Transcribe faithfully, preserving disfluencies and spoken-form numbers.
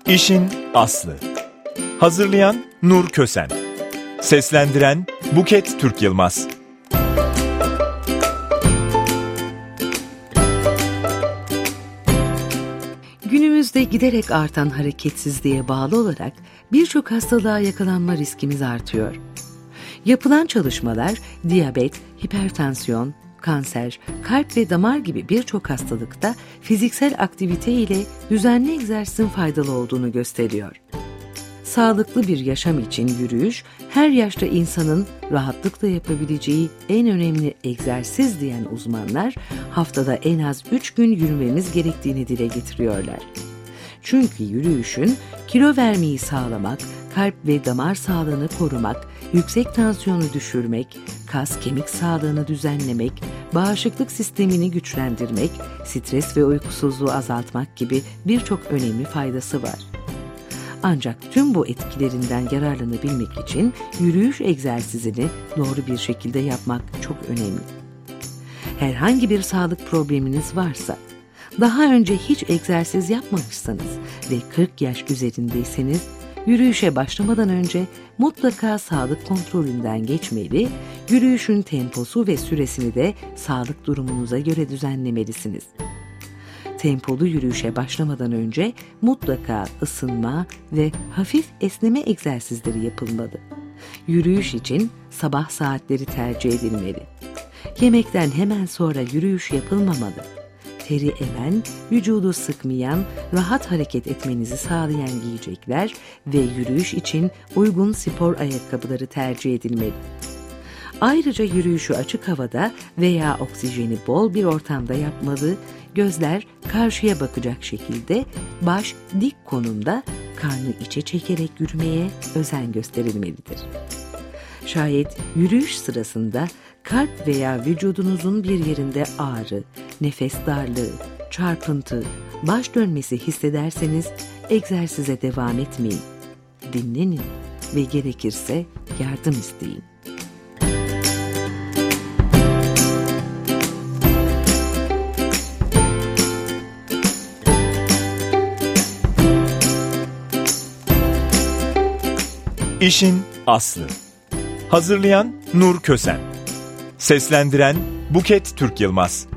İşin aslı. Hazırlayan Nur Kösen. Seslendiren Buket Türk Yılmaz. Günümüzde giderek artan hareketsizliğe bağlı olarak birçok hastalığa yakalanma riskimiz artıyor. Yapılan çalışmalar diyabet, hipertansiyon, kanser, kalp ve damar gibi birçok hastalıkta fiziksel aktivite ile düzenli egzersizin faydalı olduğunu gösteriyor. Sağlıklı bir yaşam için yürüyüş, her yaşta insanın rahatlıkla yapabileceği en önemli egzersiz diyen uzmanlar, haftada en az üç gün yürümemiz gerektiğini dile getiriyorlar. Çünkü yürüyüşün kilo vermeyi sağlamak, kalp ve damar sağlığını korumak, yüksek tansiyonu düşürmek, kas kemik sağlığını düzenlemek, bağışıklık sistemini güçlendirmek, stres ve uykusuzluğu azaltmak gibi birçok önemli faydası var. Ancak tüm bu etkilerinden yararlanabilmek için yürüyüş egzersizini doğru bir şekilde yapmak çok önemli. Herhangi bir sağlık probleminiz varsa, daha önce hiç egzersiz yapmamışsanız ve kırk yaş üzerindeyseniz, yürüyüşe başlamadan önce mutlaka sağlık kontrolünden geçmeli, yürüyüşün temposu ve süresini de sağlık durumunuza göre düzenlemelisiniz. Tempolu yürüyüşe başlamadan önce mutlaka ısınma ve hafif esneme egzersizleri yapılmalı. Yürüyüş için sabah saatleri tercih edilmeli. Yemekten hemen sonra yürüyüş yapılmamalı. Teri emen, vücudu sıkmayan, rahat hareket etmenizi sağlayan giyecekler ve yürüyüş için uygun spor ayakkabıları tercih edilmeli. Ayrıca yürüyüşü açık havada veya oksijeni bol bir ortamda yapmalı, gözler karşıya bakacak şekilde, baş dik konumda, karnı içe çekerek yürümeye özen gösterilmelidir. Şayet yürüyüş sırasında kalp veya vücudunuzun bir yerinde ağrı, nefes darlığı, çarpıntı, baş dönmesi hissederseniz egzersize devam etmeyin. Dinlenin ve gerekirse yardım isteyin. İşin aslı. Hazırlayan Nur Kösen. Seslendiren Buket Türk Yılmaz.